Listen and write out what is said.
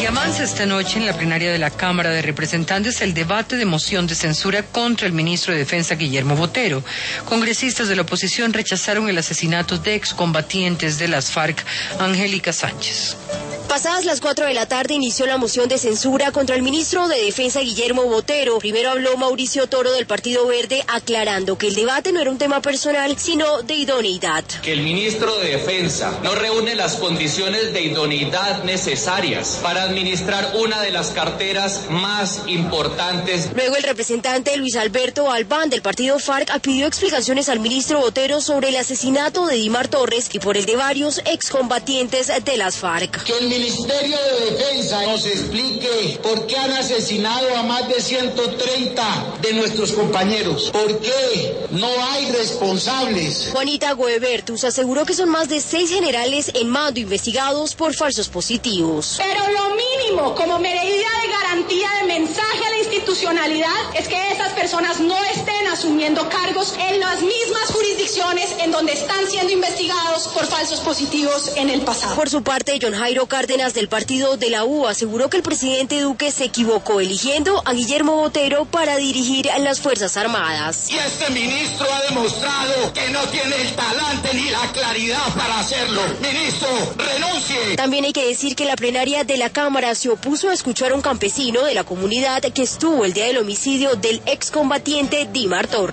Y avanza esta noche en la plenaria de la Cámara de Representantes el debate de moción de censura contra el ministro de Defensa Guillermo Botero. Congresistas de la oposición rechazaron el asesinato de excombatientes de las FARC, Angélica Sánchez. Pasadas las 4 de la tarde inició la moción de censura contra el ministro de Defensa Guillermo Botero. Primero habló Mauricio Toro del Partido Verde aclarando que el debate no era un tema personal, sino de idoneidad. Que el ministro de Defensa no reúne las condiciones de idoneidad necesarias para administrar una de las carteras más importantes. Luego el representante Luis Alberto Albán del Partido FARC pidió explicaciones al ministro Botero sobre el asesinato de Dimar Torres y por el de varios excombatientes de las FARC. Que el Ministerio de Defensa nos explique por qué han asesinado a más de 130 de nuestros compañeros. ¿Por qué no hay responsables? Juanita Goebertus aseguró que son más de 6 generales en mando investigados por falsos positivos. Pero lo mínimo como medida de garantía de mensaje a la institucionalidad es que esas personas no estén asumiendo cargos en las mismas jurisdicciones en donde están siendo investigados por falsos positivos en el pasado. Por su parte, John Jairo Cárdenas del partido de la U aseguró que el presidente Duque se equivocó eligiendo a Guillermo Botero para dirigir a las Fuerzas Armadas. Y este ministro ha demostrado que no tiene el talante ni la claridad para hacerlo. Ministro, renuncie. También hay que decir que la plenaria de la Cámara se opuso a escuchar a un campesino de la comunidad que estuvo el día del homicidio del excombatiente Dimar Torres.